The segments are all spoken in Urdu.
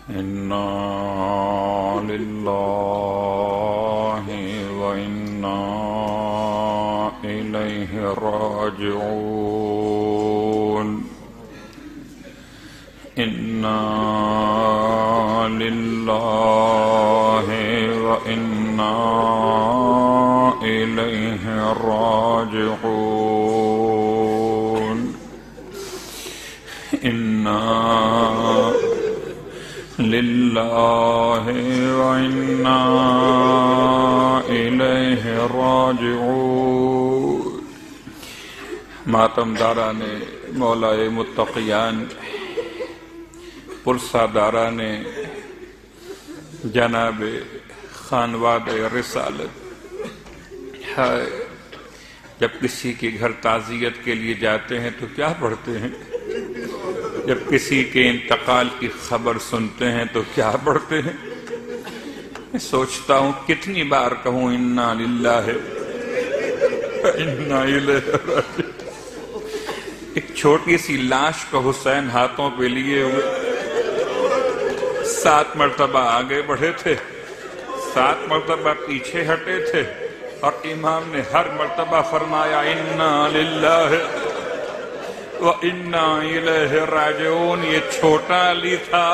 إنا لله وإنا إليه راجعون إنا لله وإنا إليه راجعون إنا لله وإنا إليه راجعون۔ ماتم داران مولا متقیان، پرساداران جناب خانواد رسالت، ہائے جب کسی کے گھر تعزیت کے لیے جاتے ہیں تو کیا پڑھتے ہیں؟ جب کسی کے انتقال کی خبر سنتے ہیں تو کیا پڑھتے ہیں؟ میں سوچتا ہوں کتنی بار کہوں انا للہ انا الیہ راجعون۔ ایک چھوٹی سی لاش کو حسین ہاتھوں پہ لیے ہوئے 7 مرتبہ آگے بڑھے تھے، 7 مرتبہ پیچھے ہٹے تھے، اور امام نے ہر مرتبہ فرمایا انا للہ وَإِنَّا إِلَيْهِ رَاجِعُونَ۔ یہ چھوٹا علی تھا،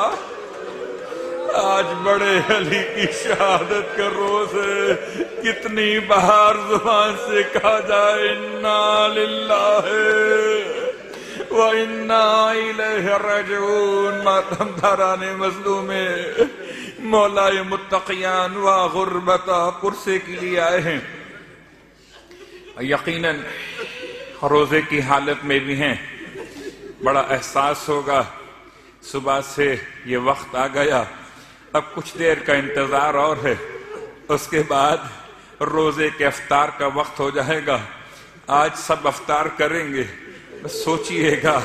آج بڑے علی کی شہادت کا روز ہے، کتنی بار زبان سے کہا جائے اِنَّا لِلَّهِ وَإِنَّا إِلَيْهِ رَاجِعُونَ۔ ماتم داران مظلوم مولا متقیان و غربتا پرسے کے لیے آئے ہیں، یقیناً روزے کی حالت میں بھی ہیں۔ بڑا احساس ہوگا صبح سے یہ وقت آ گیا، اب کچھ دیر کا انتظار اور ہے، اس کے بعد روزے کے افطار کا وقت ہو جائے گا۔ آج سب افطار کریں گے، سوچئے گا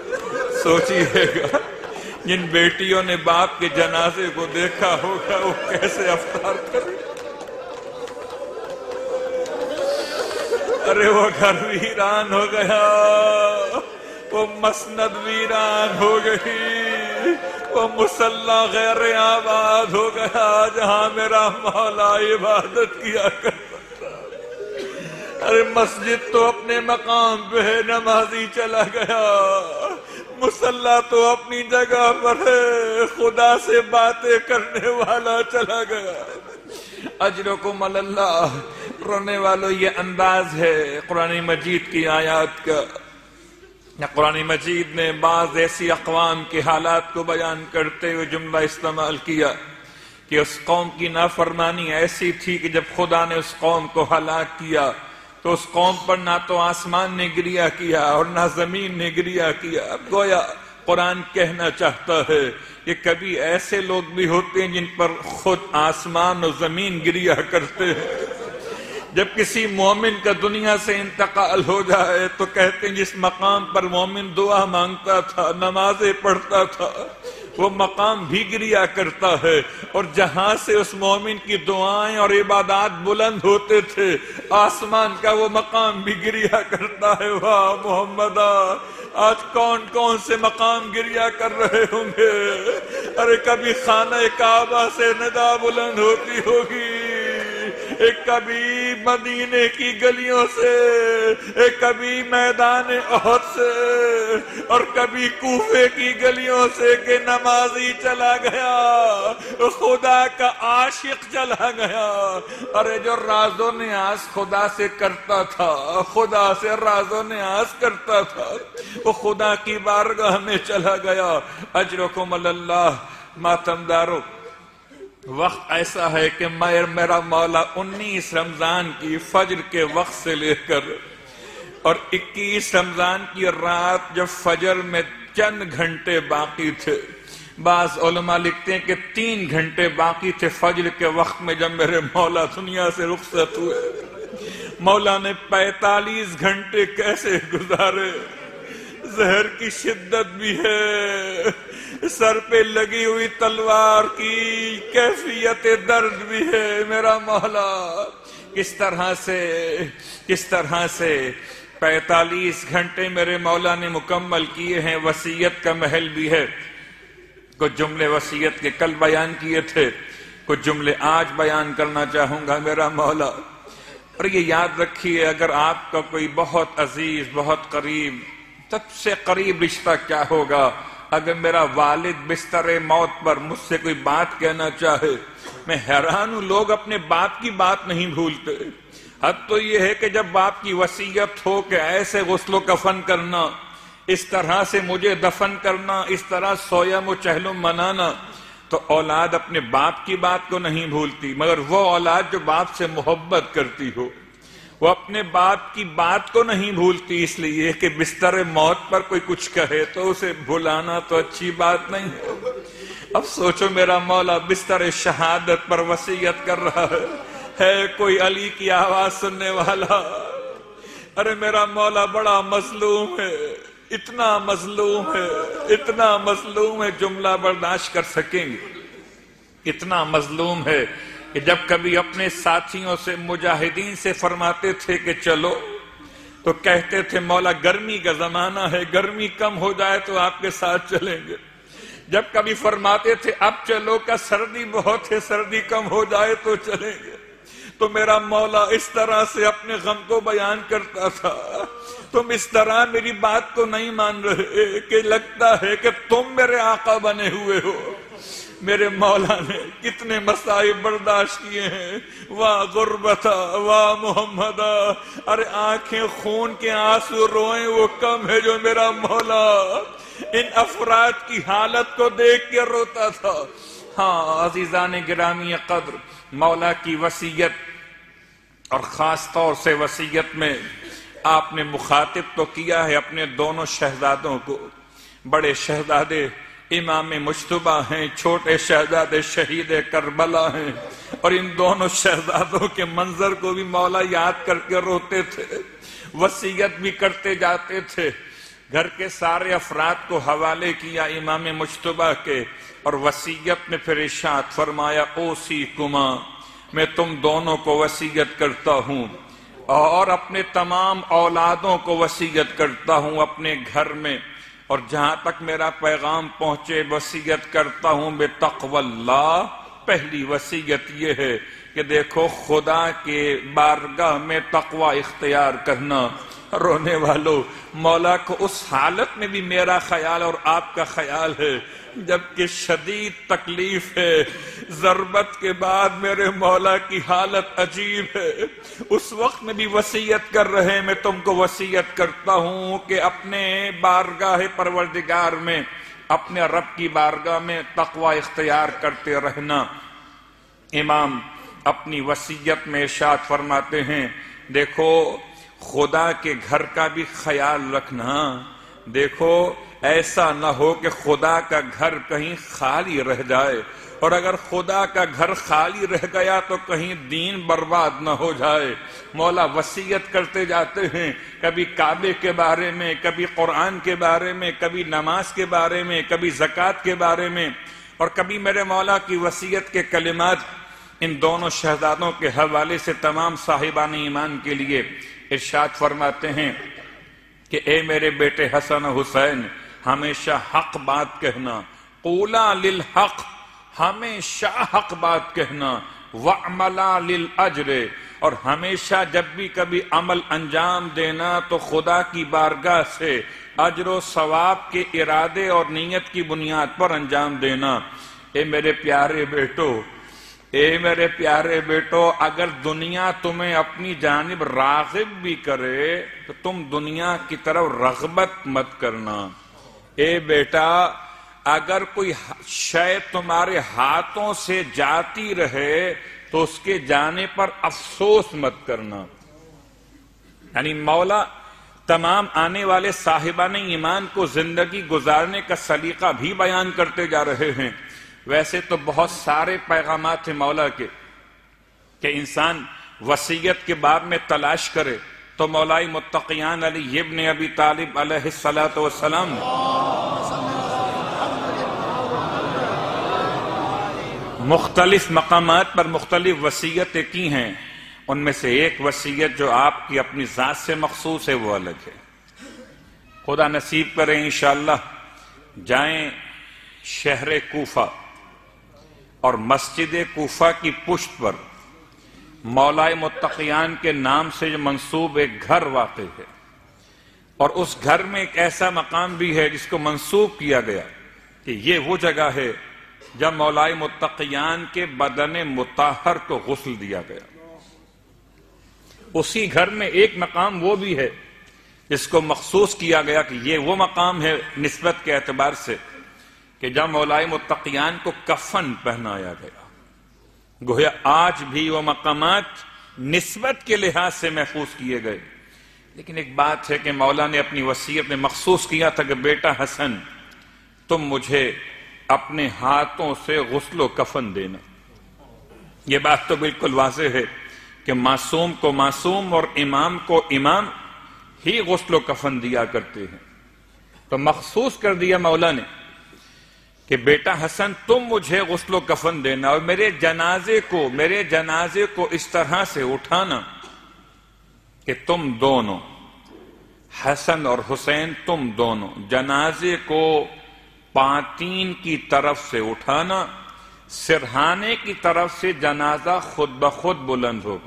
جن بیٹیوں نے باپ کے جنازے کو دیکھا ہوگا وہ کیسے افطار کریں۔ ارے وہ گھر ویران ہو گیا، وہ مسند ویران ہو گئی، وہ مصلی غیر آباد ہو گیا جہاں میرا مولا عبادت کیا کرتا تھا۔ ارے مسجد تو اپنے مقام پہ ہے، نمازی چلا گیا، مصلی تو اپنی جگہ پر ہے، خدا سے باتیں کرنے والا چلا گیا۔ اجرکم اللہ۔ رونے والوں یہ انداز ہے قرآن مجید کی آیات کا۔ قرآن مجید نے بعض ایسی اقوام کے حالات کو بیان کرتے ہوئے جملہ استعمال کیا کہ اس قوم کی نافرمانی ایسی تھی کہ جب خدا نے اس قوم کو ہلاک کیا تو اس قوم پر نہ تو آسمان نے گریا کیا اور نہ زمین نے گریا کیا۔ اب گویا قرآن کہنا چاہتا ہے کہ کبھی ایسے لوگ بھی ہوتے ہیں جن پر خود آسمان اور زمین گریا کرتے ہیں۔ جب کسی مومن کا دنیا سے انتقال ہو جائے تو کہتے ہیں جس مقام پر مومن دعا مانگتا تھا، نمازیں پڑھتا تھا، وہ مقام بھی گریا کرتا ہے، اور جہاں سے اس مومن کی دعائیں اور عبادات بلند ہوتے تھے آسمان کا وہ مقام بھی گریا کرتا ہے۔ واہ محمدہ، آج کون کون سے مقام گریا کر رہے ہوں گے۔ ارے کبھی خانہ کعبہ سے ندا بلند ہوتی ہوگی، ایک کبھی مدینے کی گلیوں سے، ایک کبھی میدان احد سے، اور کبھی کوفے کی گلیوں سے کہ نمازی چلا گیا، خدا کا عاشق چلا گیا۔ ارے جو راز و نیاز خدا سے کرتا تھا، خدا سے راز و نیاز کرتا تھا، وہ خدا کی بارگاہ میں چلا گیا۔ اجرکم اللہ۔ ماتم دارو، وقت ایسا ہے کہ میرا مولا 19 رمضان کی فجر کے وقت سے لے کر اور 21 رمضان کی رات جب فجر میں چند گھنٹے باقی تھے، بعض علماء لکھتے ہیں کہ 3 گھنٹے باقی تھے فجر کے وقت میں جب میرے مولا دنیا سے رخصت ہوئے، مولا نے 45 گھنٹے کیسے گزارے۔ زہر کی شدت بھی ہے، سر پہ لگی ہوئی تلوار کی کیفیت درد بھی ہے۔ میرا مولا کس طرح سے 45 گھنٹے میرے مولا نے مکمل کیے ہیں۔ وصیت کا محل بھی ہے کچھ جملے وصیت کے کل بیان کیے تھے، کچھ جملے آج بیان کرنا چاہوں گا میرا مولا۔ اور یہ یاد رکھیے، اگر آپ کا کوئی بہت عزیز، بہت قریب، سب سے قریب رشتہ کیا ہوگا، اگر میرا والد بستر موت پر مجھ سے کوئی بات کہنا چاہے، میں حیران ہوں، لوگ اپنے باپ کی بات نہیں بھولتے۔ حد تو یہ ہے کہ جب باپ کی وصیت ہو کہ ایسے غسل و کفن کرنا، اس طرح سے مجھے دفن کرنا، اس طرح سویم و چہلم منانا، تو اولاد اپنے باپ کی بات کو نہیں بھولتی، مگر وہ اولاد جو باپ سے محبت کرتی ہو وہ اپنے باپ کی بات کو نہیں بھولتی، اس لیے کہ بستر موت پر کوئی کچھ کہے تو اسے بھلانا تو اچھی بات نہیں ہے۔ اب سوچو میرا مولا بستر شہادت پر وصیت کر رہا ہے کوئی علی کی آواز سننے والا؟ ارے میرا مولا بڑا مظلوم ہے، اتنا مظلوم ہے، اتنا مظلوم ہے، جملہ برداشت کر سکیں گے، اتنا مظلوم ہے کہ جب کبھی اپنے ساتھیوں سے، مجاہدین سے فرماتے تھے کہ چلو، تو کہتے تھے مولا گرمی کا زمانہ ہے، گرمی کم ہو جائے تو آپ کے ساتھ چلیں گے۔ جب کبھی فرماتے تھے اب چلو کا سردی بہت ہے، سردی کم ہو جائے تو چلیں گے، تو میرا مولا اس طرح سے اپنے غم کو بیان کرتا تھا۔ تم اس طرح میری بات کو نہیں مان رہے کہ لگتا ہے کہ تم میرے آقا بنے ہوئے ہو۔ میرے مولا نے کتنے مصائب برداشت کیے ہیں، واہ غربتا واہ محمدا، ارے آنکھیں خون کے آنسو روئیں وہ کم ہے جو میرا مولا ان افراد کی حالت کو دیکھ کے روتا تھا۔ ہاں عزیزان گرامی قدر، مولا کی وصیت اور خاص طور سے وصیت میں آپ نے مخاطب تو کیا ہے اپنے دونوں شہزادوں کو۔ بڑے شہزادے امام مجتبیٰ ہیں، چھوٹے شہزادے شہید کربلا ہیں، اور ان دونوں شہزادوں کے منظر کو بھی مولا یاد کر کے روتے تھے، وصیت بھی کرتے جاتے تھے۔ گھر کے سارے افراد کو حوالے کیا امام مجتبیٰ کے، اور وصیت میں پھر ارشاد فرمایا اوصیکما، میں تم دونوں کو وصیت کرتا ہوں اور اپنے تمام اولادوں کو وصیت کرتا ہوں اپنے گھر میں، اور جہاں تک میرا پیغام پہنچے وصیت کرتا ہوں بتقوی اللہ۔ پہلی وصیت یہ ہے کہ دیکھو خدا کے بارگاہ میں تقوی اختیار کرنا۔ رونے والوں، مولا کو اس حالت میں بھی میرا خیال اور آپ کا خیال ہے جبکہ شدید تکلیف ہے، ضربت کے بعد میرے مولا کی حالت عجیب ہے، اس وقت میں بھی وصیت کر رہے، میں تم کو وصیت کرتا ہوں کہ اپنے بارگاہ پروردگار میں، اپنے رب کی بارگاہ میں تقوی اختیار کرتے رہنا۔ امام اپنی وصیت میں ارشاد فرماتے ہیں دیکھو خدا کے گھر کا بھی خیال رکھنا، دیکھو ایسا نہ ہو کہ خدا کا گھر کہیں خالی رہ جائے، اور اگر خدا کا گھر خالی رہ گیا تو کہیں دین برباد نہ ہو جائے۔ مولا وصیت کرتے جاتے ہیں، کبھی کعبے کے بارے میں، کبھی قرآن کے بارے میں، کبھی نماز کے بارے میں، کبھی زکوٰۃ کے بارے میں، اور کبھی میرے مولا کی وصیت کے کلمات ان دونوں شہزادوں کے حوالے سے تمام صاحبان ایمان کے لیے ارشاد فرماتے ہیں کہ اے میرے بیٹے حسن و حسین، ہمیشہ حق بات کہنا، قولا للحق، ہمیشہ حق بات کہنا، وعملا للاجر، اور ہمیشہ جب بھی کبھی عمل انجام دینا تو خدا کی بارگاہ سے اجر و ثواب کے ارادے اور نیت کی بنیاد پر انجام دینا۔ اے میرے پیارے بیٹو، اے میرے پیارے بیٹو، اگر دنیا تمہیں اپنی جانب راغب بھی کرے تو تم دنیا کی طرف رغبت مت کرنا۔ اے بیٹا، اگر کوئی شے تمہارے ہاتھوں سے جاتی رہے تو اس کے جانے پر افسوس مت کرنا۔ یعنی مولا تمام آنے والے صاحبان ایمان کو زندگی گزارنے کا سلیقہ بھی بیان کرتے جا رہے ہیں۔ ویسے تو بہت سارے پیغامات ہیں مولا کے کہ انسان وصیت کے باب میں تلاش کرے تو مولائی متقیان علی ابن ابی طالب علیہ السلام مختلف مقامات پر مختلف وصیتیں کی ہیں۔ ان میں سے ایک وصیت جو آپ کی اپنی ذات سے مخصوص ہے وہ الگ ہے۔ خدا نصیب کرے انشاءاللہ جائیں شہر کوفہ اور مسجد کوفہ کی پشت پر مولائے متقیان کے نام سے جو منسوب ایک گھر واقع ہے، اور اس گھر میں ایک ایسا مقام بھی ہے جس کو منسوب کیا گیا کہ یہ وہ جگہ ہے جب مولائے متقیان کے بدن مطہر کو غسل دیا گیا۔ اسی گھر میں ایک مقام وہ بھی ہے جس کو مخصوص کیا گیا کہ یہ وہ مقام ہے نسبت کے اعتبار سے کہ جب مولائے متقیان کو کفن پہنایا گیا۔ گویا آج بھی وہ مقامات نسبت کے لحاظ سے محفوظ کیے گئے، لیکن ایک بات ہے کہ مولا نے اپنی وصیت میں مخصوص کیا تھا کہ بیٹا حسن تم مجھے اپنے ہاتھوں سے غسل و کفن دینا۔ یہ بات تو بالکل واضح ہے کہ معصوم کو معصوم اور امام کو امام ہی غسل و کفن دیا کرتے ہیں، تو مخصوص کر دیا مولا نے کہ بیٹا حسن تم مجھے غسل و کفن دینا اور میرے جنازے کو اس طرح سے اٹھانا کہ تم دونوں حسن اور حسین تم دونوں جنازے کو پانتین کی طرف سے اٹھانا، سرہانے کی طرف سے جنازہ خود بخود بلند ہوگا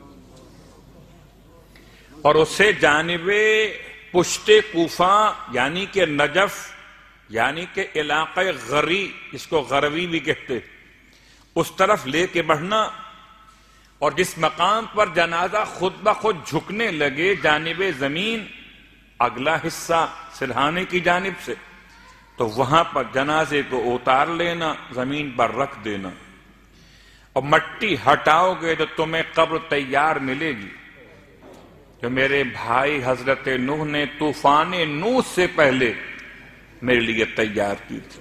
اور اسے جانب پشت کوفہ یعنی کہ نجف یعنی کہ علاقہ غری، اس کو غروی بھی کہتے، اس طرف لے کے بڑھنا، اور جس مقام پر جنازہ خود بخود جھکنے لگے جانب زمین اگلا حصہ سرہانے کی جانب سے، تو وہاں پر جنازے کو اتار لینا، زمین پر رکھ دینا، اور مٹی ہٹاؤ گے تو تمہیں قبر تیار ملے گی جو میرے بھائی حضرت نوح نے طوفان نوح سے پہلے میرے لیے تیار کی تھی۔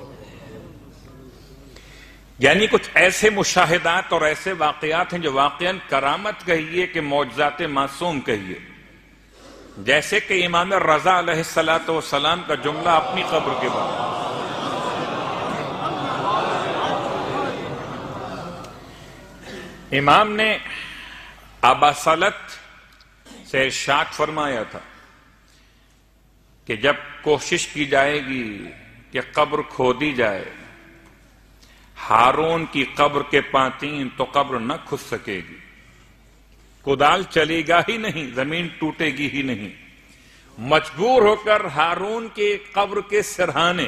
یعنی کچھ ایسے مشاہدات اور ایسے واقعات ہیں جو واقعاً کرامت کہیے کہ معجزات معصوم کہیے، جیسے کہ امام رضا علیہ السلام کا جملہ اپنی قبر کے بارے۔ امام نے ابا سلط سے ارشاد فرمایا تھا کہ جب کوشش کی جائے گی کہ قبر کھودی جائے ہارون کی قبر کے پانتین تو قبر نہ کھد سکے گی، کدال چلے گا ہی نہیں، زمین ٹوٹے گی ہی نہیں، مجبور ہو کر ہارون کے قبر کے سرہانے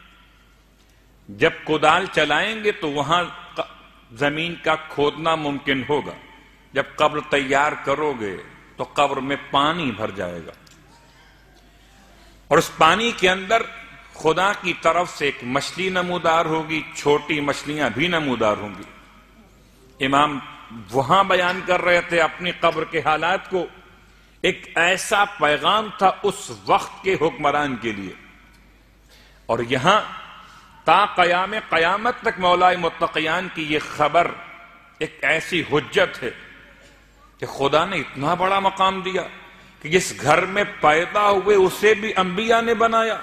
جب کدال چلائیں گے تو وہاں زمین کا کھودنا ممکن ہوگا۔ جب قبر تیار کرو گے تو قبر میں پانی بھر جائے گا، اور اس پانی کے اندر خدا کی طرف سے ایک مچھلی نمودار ہوگی، چھوٹی مچھلیاں بھی نمودار ہوں گی۔ امام وہاں بیان کر رہے تھے اپنی قبر کے حالات کو، ایک ایسا پیغام تھا اس وقت کے حکمران کے لیے، اور یہاں تا قیام قیامت تک مولائے متقیان کی یہ خبر ایک ایسی حجت ہے کہ خدا نے اتنا بڑا مقام دیا کہ جس گھر میں پیدا ہوئے اسے بھی انبیاء نے بنایا،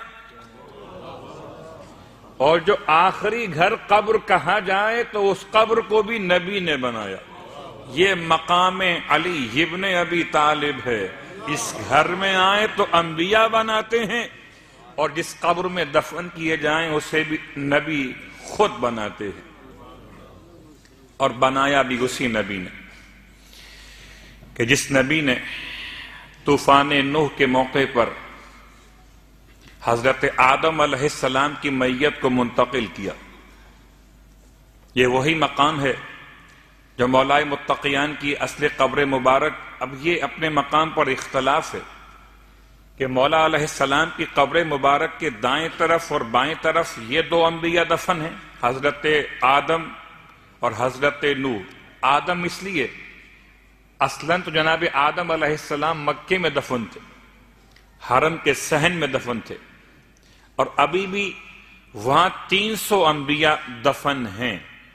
اور جو آخری گھر قبر کہا جائے تو اس قبر کو بھی نبی نے بنایا۔ یہ مقام علی ابن ابی طالب ہے، اس گھر میں آئے تو انبیاء بناتے ہیں، اور جس قبر میں دفن کیے جائیں اسے بھی نبی خود بناتے ہیں، اور بنایا بھی اسی نبی نے کہ جس نبی نے طوفان نوح کے موقع پر حضرت آدم علیہ السلام کی میت کو منتقل کیا۔ یہ وہی مقام ہے جو مولائے متقیان کی اصل قبر مبارک۔ اب یہ اپنے مقام پر اختلاف ہے کہ مولا علیہ السلام کی قبر مبارک کے دائیں طرف اور بائیں طرف یہ دو انبیاء دفن ہیں، حضرت آدم اور حضرت نوح۔ آدم اس لیے اصلاً تو جناب آدم علیہ السلام مکے میں دفن تھے، حرم کے صحن میں دفن تھے، اور ابھی بھی وہاں 300 انبیاء دفن ہیں۔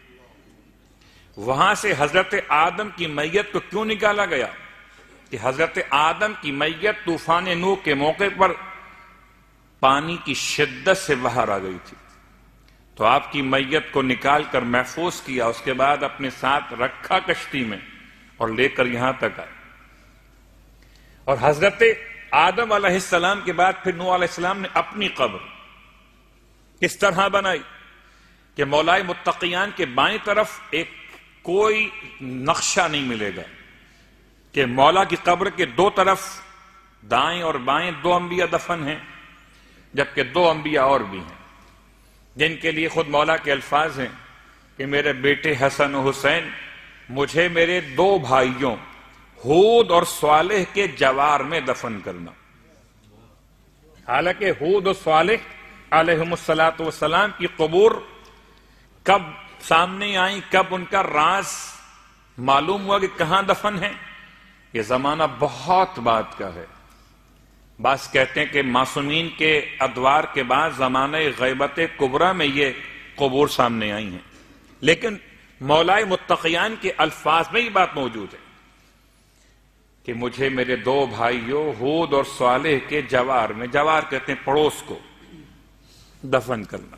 وہاں سے حضرت آدم کی میت کو کیوں نکالا گیا کہ حضرت آدم کی میت طوفان نوح کے موقع پر پانی کی شدت سے باہر آ گئی تھی، تو آپ کی میت کو نکال کر محفوظ کیا، اس کے بعد اپنے ساتھ رکھا کشتی میں اور لے کر یہاں تک آئے۔ اور حضرت آدم علیہ السلام کے بعد پھر نوح علیہ السلام نے اپنی قبر کس طرح بنائی کہ مولائے متقیان کے بائیں طرف ایک کوئی نقشہ نہیں ملے گا کہ مولا کی قبر کے دو طرف دائیں اور بائیں دو انبیاء دفن ہیں، جبکہ دو انبیاء اور بھی ہیں جن کے لیے خود مولا کے الفاظ ہیں کہ میرے بیٹے حسن و حسین مجھے میرے دو بھائیوں ہود اور صالح کے جوار میں دفن کرنا۔ حالانکہ ہود اور صالح علیہم السلام کی قبور کب سامنے آئیں، کب ان کا راز معلوم ہوا کہ کہاں دفن ہے، یہ زمانہ بہت بعد کا ہے۔ بعض کہتے ہیں کہ معصومین کے ادوار کے بعد زمانہ غیبت کبریٰ میں یہ قبور سامنے آئی ہیں، لیکن مولائے متقیان کے الفاظ میں یہ بات موجود ہے کہ مجھے میرے دو بھائیوں ہود اور صالح کے جوار میں، جوار کہتے ہیں پڑوس کو، دفن کرنا،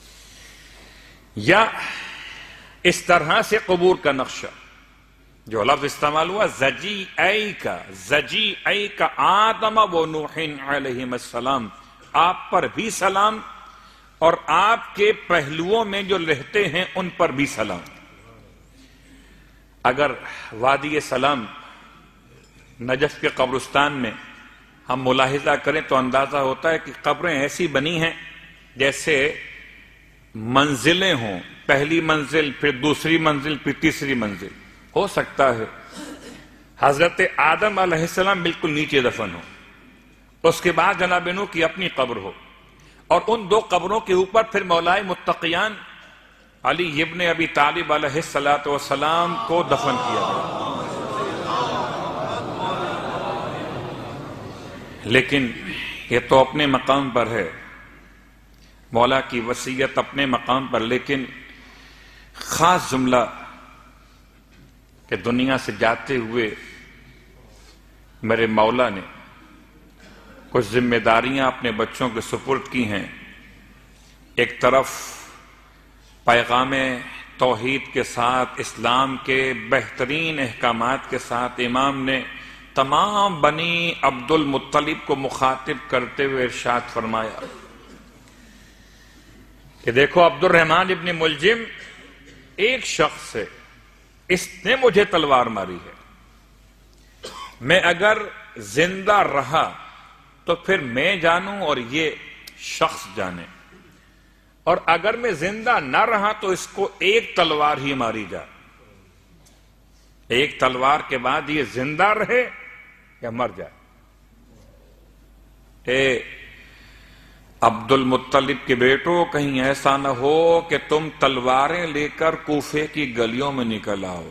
یا اس طرح سے قبور کا نقشہ جو لفظ استعمال ہوا زجی ای کا آدم و نوح علیہم السلام، آپ پر بھی سلام اور آپ کے پہلوؤں میں جو رہتے ہیں ان پر بھی سلام۔ اگر وادی سلام نجف کے قبرستان میں ہم ملاحظہ کریں تو اندازہ ہوتا ہے کہ قبریں ایسی بنی ہیں جیسے منزلیں ہوں، پہلی منزل پھر دوسری منزل پھر تیسری منزل۔ ہو سکتا ہے حضرت آدم علیہ السلام بالکل نیچے دفن ہو، اس کے بعد جناب نوح کی اپنی قبر ہو، اور ان دو قبروں کے اوپر پھر مولائے متقیان علی ابن ابی طالب علیہ السلام کو دفن کیا گیا۔ لیکن یہ تو اپنے مقام پر ہے، مولا کی وصیت اپنے مقام پر، لیکن خاص جملہ کہ دنیا سے جاتے ہوئے میرے مولا نے کچھ ذمہ داریاں اپنے بچوں کے سپرد کی ہیں۔ ایک طرف پیغام توحید کے ساتھ، اسلام کے بہترین احکامات کے ساتھ امام نے تمام بنی عبد المطلب کو مخاطب کرتے ہوئے ارشاد فرمایا کہ دیکھو عبد الرحمن ابن ملجم ایک شخص ہے، اس نے مجھے تلوار ماری ہے، میں اگر زندہ رہا تو پھر میں جانوں اور یہ شخص جانے، اور اگر میں زندہ نہ رہا تو اس کو ایک تلوار ہی ماری جائے، ایک تلوار کے بعد یہ زندہ رہے یا مر جائے۔ اے عبد المطلب کے بیٹو، کہیں ایسا نہ ہو کہ تم تلواریں لے کر کوفے کی گلیوں میں نکل آؤ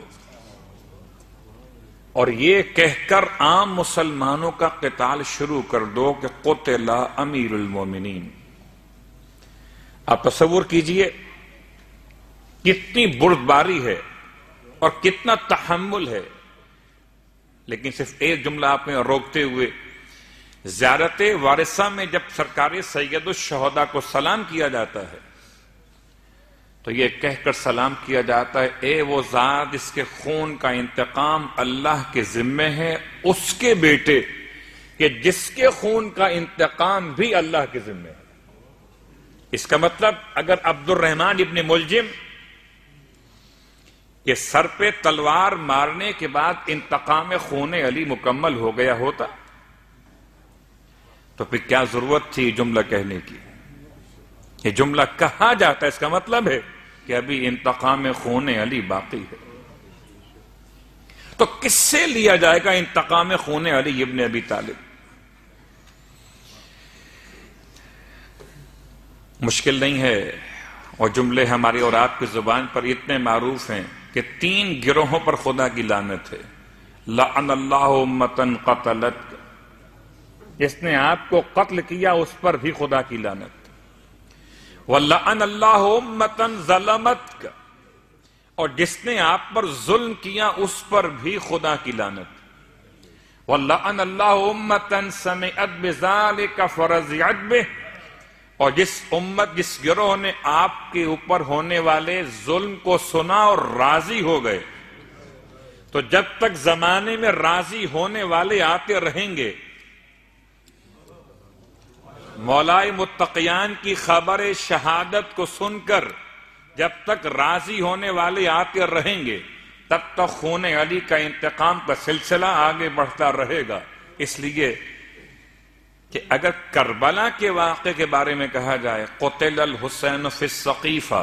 اور یہ کہہ کر عام مسلمانوں کا قتال شروع کر دو کہ قتل امیر المومنین۔ آپ تصور کیجئے کتنی بردباری ہے اور کتنا تحمل ہے، لیکن صرف ایک جملہ آپ میں روکتے ہوئے، زیارت وارثہ میں جب سرکار سید الشہداء کو سلام کیا جاتا ہے تو یہ کہہ کر سلام کیا جاتا ہے، اے وہ ذات جس کے خون کا انتقام اللہ کے ذمے ہے، اس کے بیٹے کہ جس کے خون کا انتقام بھی اللہ کے ذمے ہے۔ اس کا مطلب اگر عبد الرحمن ابن ملجم کے سر پہ تلوار مارنے کے بعد انتقام خون علی مکمل ہو گیا ہوتا تو پھر کیا ضرورت تھی جملہ کہنے کی؟ یہ جملہ کہا جاتا ہے، اس کا مطلب ہے کہ ابھی انتقام خون علی باقی ہے۔ تو کس سے لیا جائے گا انتقام خون علی ابن ابی طالب؟ مشکل نہیں ہے، اور جملے ہماری اور آپ کی زبان پر اتنے معروف ہیں کہ 3 گروہوں پر خدا کی لعنت ہے۔ لعن اللہ امتن قتلت، جس نے آپ کو قتل کیا اس پر بھی خدا کی لعنت۔ وَلَعَنَ اللَّهُ أُمَّةً ظَلَمَتْكَ، اور جس نے آپ پر ظلم کیا اس پر بھی خدا کی لعنت۔ وَلَعَنَ اللَّهُ أُمَّةً سَمِعَتْ بِذَلِكَ فَرَضِيَتْ بِهِ، اور جس گروہ نے آپ کے اوپر ہونے والے ظلم کو سنا اور راضی ہو گئے، تو جب تک زمانے میں راضی ہونے والے آتے رہیں گے مولائے متقیان کی خبر شہادت کو سن کر جب تک راضی ہونے والے آتے رہیں گے تب تک خون علی کا انتقام کا سلسلہ آگے بڑھتا رہے گا. اس لیے کہ اگر کربلا کے واقعے کے بارے میں کہا جائے قتل الحسین فی السقیفہ،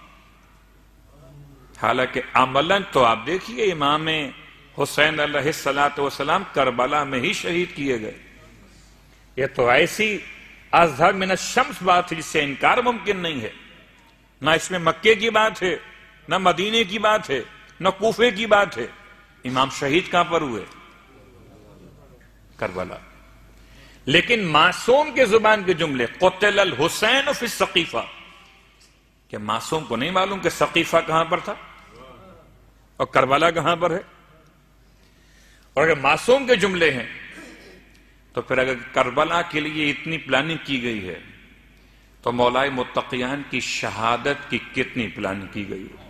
حالانکہ عملاً تو آپ دیکھیے امام حسین علیہ السلام کربلا میں ہی شہید کیے گئے. یہ تو ایسی اظہر من الشمس بات ہے جس سے انکار ممکن نہیں ہے. نہ اس میں مکے کی بات ہے، نہ مدینے کی بات ہے، نہ کوفے کی بات ہے. امام شہید کہاں پر ہوئے؟ کربلا. لیکن معصوم کے زبان کے جملے قتل الحسین فی السقیفہ، کہ معصوم کو نہیں معلوم کہ سقیفہ کہاں پر تھا اور کربلا کہاں پر ہے. اور اگر معصوم کے جملے ہیں تو پھر اگر کربلا کے لیے اتنی پلاننگ کی گئی ہے تو مولائے متقیان کی شہادت کی کتنی پلاننگ کی گئی ہے.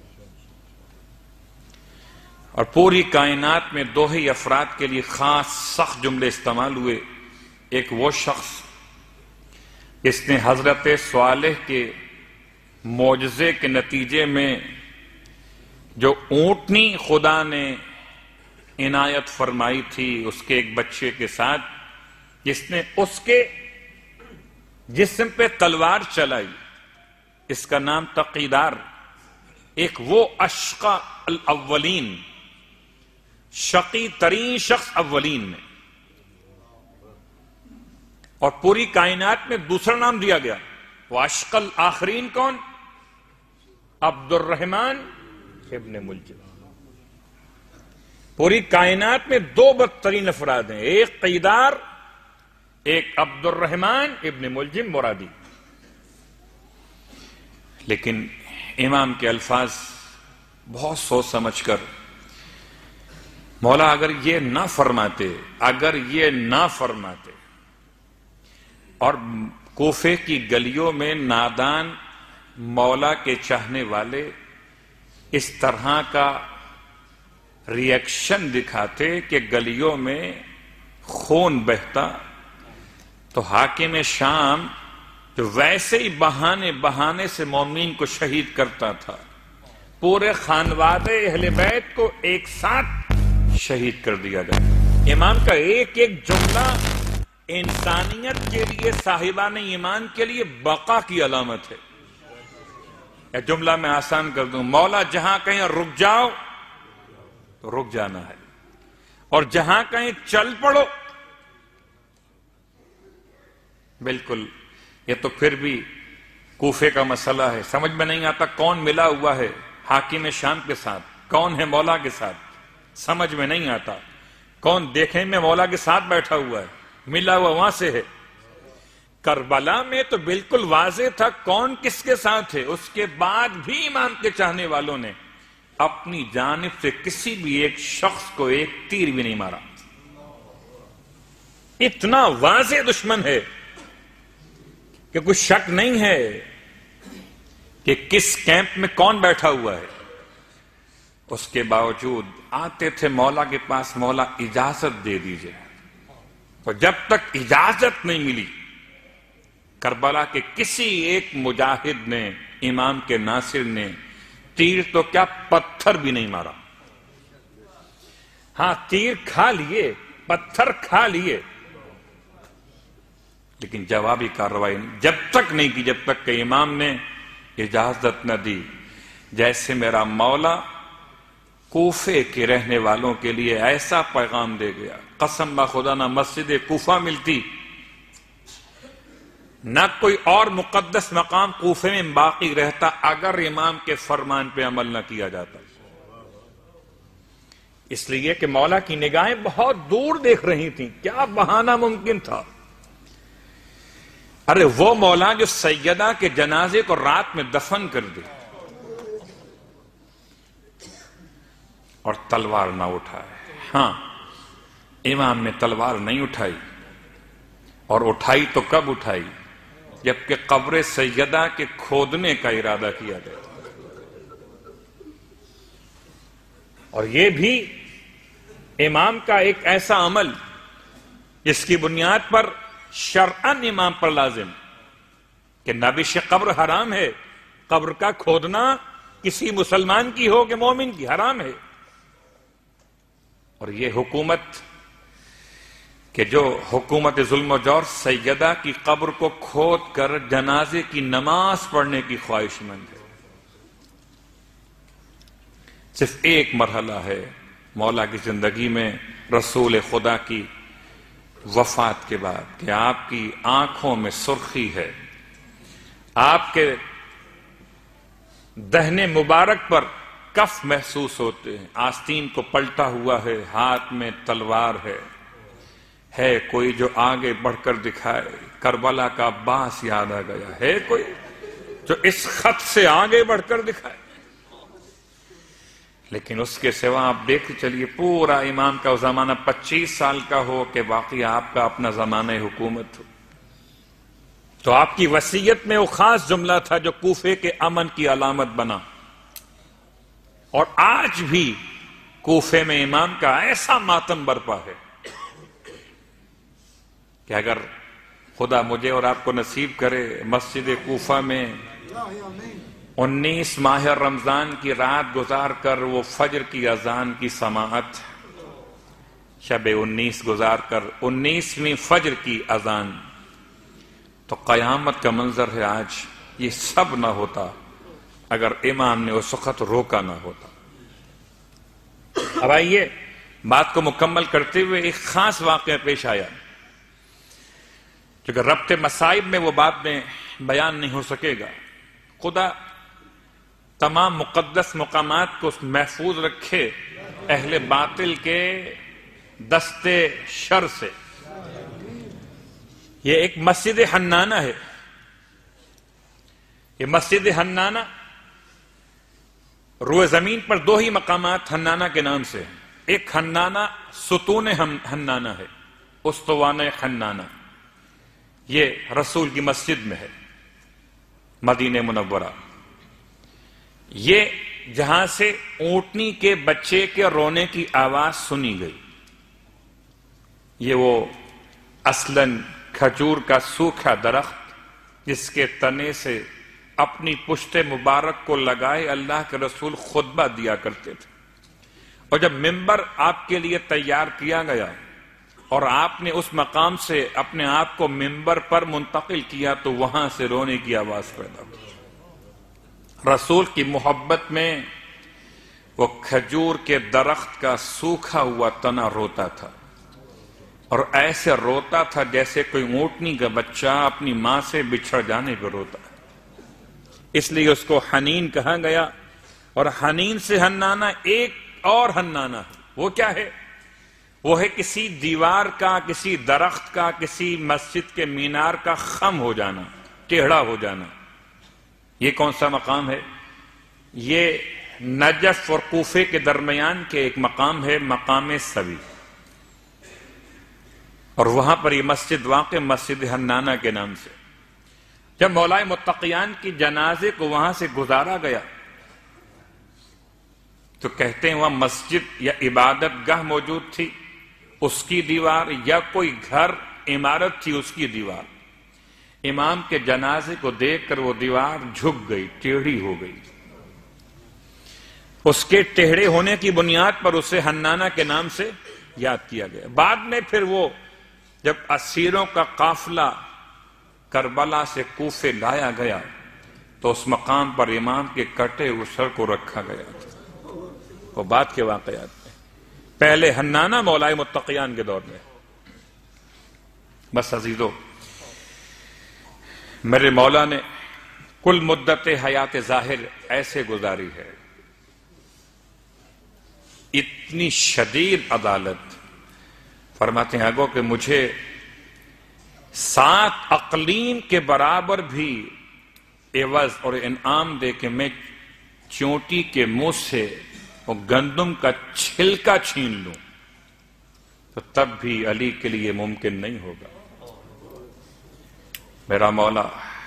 اور پوری کائنات میں دو ہی افراد کے لیے خاص سخت جملے استعمال ہوئے. ایک وہ شخص جس نے حضرت صالح کے معجزے کے نتیجے میں جو اونٹنی خدا نے عنایت فرمائی تھی اس کے ایک بچے کے ساتھ، جس نے اس کے جسم پہ تلوار چلائی، اس کا نام تقیدار. ایک وہ اشقا الاولین، شقی ترین شخص اولین میں. اور پوری کائنات میں دوسرا نام دیا گیا. وہ اشقا الاخرین کون؟ عبد الرحمن ابن ملجم. پوری کائنات میں دو بدترین افراد ہیں، ایک قیدار، ایک عبد الرحمن ابن ملجم مرادی. لیکن امام کے الفاظ بہت سوچ سمجھ کر مولا اگر یہ نہ فرماتے اور کوفے کی گلیوں میں نادان مولا کے چاہنے والے اس طرح کا ری ایکشن دکھاتے کہ گلیوں میں خون بہتا، تو حاکم شام جو ویسے ہی بہانے سے مومنین کو شہید کرتا تھا، پورے خانوادے اہل بیت کو ایک ساتھ شہید کر دیا گیا. امام کا ایک ایک جملہ انسانیت کے لیے، صاحبان ایمان کے لیے بقا کی علامت ہے. یہ جملہ میں آسان کر دوں، مولا جہاں کہیں رک جاؤ تو رک جانا ہے، اور جہاں کہیں چل پڑو. بالکل. یہ تو پھر بھی کوفے کا مسئلہ ہے، سمجھ میں نہیں آتا کون ملا ہوا ہے حاکم شام کے ساتھ، کون ہے مولا کے ساتھ، سمجھ میں نہیں آتا. کون دیکھنے میں مولا کے ساتھ بیٹھا ہوا ہے، ملا ہوا وہاں سے ہے. کربلا میں تو بالکل واضح تھا کون کس کے ساتھ ہے. اس کے بعد بھی امام کے چاہنے والوں نے اپنی جانب سے کسی بھی ایک شخص کو ایک تیر بھی نہیں مارا. اتنا واضح دشمن ہے کہ کچھ شک نہیں ہے کہ کس کیمپ میں کون بیٹھا ہوا ہے. اس کے باوجود آتے تھے مولا کے پاس، مولا اجازت دے دیجئے. تو جب تک اجازت نہیں ملی کربلا کے کسی ایک مجاہد نے، امام کے ناصر نے تیر تو کیا پتھر بھی نہیں مارا. ہاں تیر کھا لیے، پتھر کھا لیے، لیکن جوابی کارروائی جب تک نہیں کی جب تک کہ امام نے اجازت نہ دی. جیسے میرا مولا کوفے کے رہنے والوں کے لیے ایسا پیغام دے گیا، قسم بخدا نہ مسجد کوفہ ملتی، نہ کوئی اور مقدس مقام کوفے میں باقی رہتا اگر امام کے فرمان پہ عمل نہ کیا جاتا. اس لیے کہ مولا کی نگاہیں بہت دور دیکھ رہی تھیں. کیا بہانہ ممکن تھا؟ ارے وہ مولا جو سیدہ کے جنازے کو رات میں دفن کر دے اور تلوار نہ اٹھائے. ہاں امام نے تلوار نہیں اٹھائی، اور اٹھائی تو کب اٹھائی؟ جبکہ قبر سیدہ کے کھودنے کا ارادہ کیا گیا. اور یہ بھی امام کا ایک ایسا عمل جس کی بنیاد پر شرعاً امام پر لازم کہ نبش قبر حرام ہے، قبر کا کھودنا کسی مسلمان کی ہو کہ مومن کی حرام ہے۔ اور یہ حکومت کہ جو حکومت ظلم و جور سیدہ کی قبر کو کھود کر جنازے کی نماز پڑھنے کی خواہش مند ہے۔ صرف ایک مرحلہ ہے مولا کی زندگی میں رسول خدا کی وفات کے بعد کہ آپ کی آنکھوں میں سرخی ہے، آپ کے دہنے مبارک پر کف محسوس ہوتے ہیں، آستین کو پلٹا ہوا ہے، ہاتھ میں تلوار ہے کوئی جو آگے بڑھ کر دکھائے؟ کربلا کا عباس یاد آ گیا، ہے کوئی جو اس خط سے آگے بڑھ کر دکھائے؟ لیکن اس کے سوا آپ دیکھ چلیے پورا امام کا زمانہ 25 سال کا ہو کہ باقی آپ کا اپنا زمانہ حکومت ہو۔ تو آپ کی وصیت میں وہ خاص جملہ تھا جو کوفے کے امن کی علامت بنا، اور آج بھی کوفے میں امام کا ایسا ماتم برپا ہے کہ اگر خدا مجھے اور آپ کو نصیب کرے مسجد کوفہ میں 19 ماہ رمضان کی رات گزار کر وہ فجر کی اذان کی سماعت، شب 19 گزار کر 19ویں فجر کی اذان، تو قیامت کا منظر ہے آج۔ یہ سب نہ ہوتا اگر امام نے اس وقت روکا نہ ہوتا۔ اب آئیے بات کو مکمل کرتے ہوئے ایک خاص واقعہ پیش آیا، کیونکہ ربط مصائب میں وہ بات میں بیان نہیں ہو سکے گا۔ خدا تمام مقدس مقامات کو محفوظ رکھے اہل باطل کے دستے شر سے۔ یہ ایک مسجد حنانہ ہے، یہ مسجد حنانہ روئے زمین پر 2 ہی مقامات حنانہ کے نام سے، ایک حنانہ ستون حنانہ ہے، استوانہ حنانہ، یہ رسول کی مسجد میں ہے مدینہ منورہ، یہ جہاں سے اونٹنی کے بچے کے رونے کی آواز سنی گئی، یہ وہ اصلاً کھجور کا سوکھا درخت جس کے تنے سے اپنی پشت مبارک کو لگائے اللہ کے رسول خطبہ دیا کرتے تھے، اور جب منبر آپ کے لیے تیار کیا گیا اور آپ نے اس مقام سے اپنے آپ کو منبر پر منتقل کیا تو وہاں سے رونے کی آواز پیدا ہوئی۔ رسول کی محبت میں وہ کھجور کے درخت کا سوکھا ہوا تنا روتا تھا، اور ایسے روتا تھا جیسے کوئی اونٹنی کا بچہ اپنی ماں سے بچھڑ جانے پر روتا ہے۔ اس لیے اس کو حنین کہا گیا، اور حنین سے حنانہ ایک اور حنانہ ہے، وہ کیا ہے؟ وہ ہے کسی دیوار کا، کسی درخت کا، کسی مسجد کے مینار کا خم ہو جانا، ٹیڑھا ہو جانا۔ یہ کون سا مقام ہے؟ یہ نجف اور کوفے کے درمیان کے ایک مقام ہے، مقام سوی، اور وہاں پر یہ مسجد واقع مسجد حنانہ کے نام سے۔ جب مولائے متقیان کی جنازے کو وہاں سے گزارا گیا تو کہتے ہیں وہاں مسجد یا عبادت گاہ موجود تھی، اس کی دیوار، یا کوئی گھر عمارت تھی اس کی دیوار۔ امام کے جنازے کو دیکھ کر وہ دیوار جھک گئی، ٹیڑھی ہو گئی۔ اس کے ٹیڑھے ہونے کی بنیاد پر اسے حنانہ کے نام سے یاد کیا گیا۔ بعد میں پھر وہ جب اسیروں کا قافلہ کربلا سے کوفے لایا گیا تو اس مقام پر امام کے کٹے ہوئے سر کو رکھا گیا تھا۔ وہ بعد کے واقعات میں، پہلے حنانہ مولائے متقیان کے دور میں۔ بس عزیزو، میرے مولا نے کل مدت حیات ظاہر ایسے گزاری ہے، اتنی شدید عدالت، فرماتے ہیں اگو کہ مجھے 7 اقلیم کے برابر بھی عوض اور انعام دے کہ میں چونٹی کے منہ سے وہ گندم کا چھلکا چھین لوں تو تب بھی علی کے لیے ممکن نہیں ہوگا۔ میرا مولا،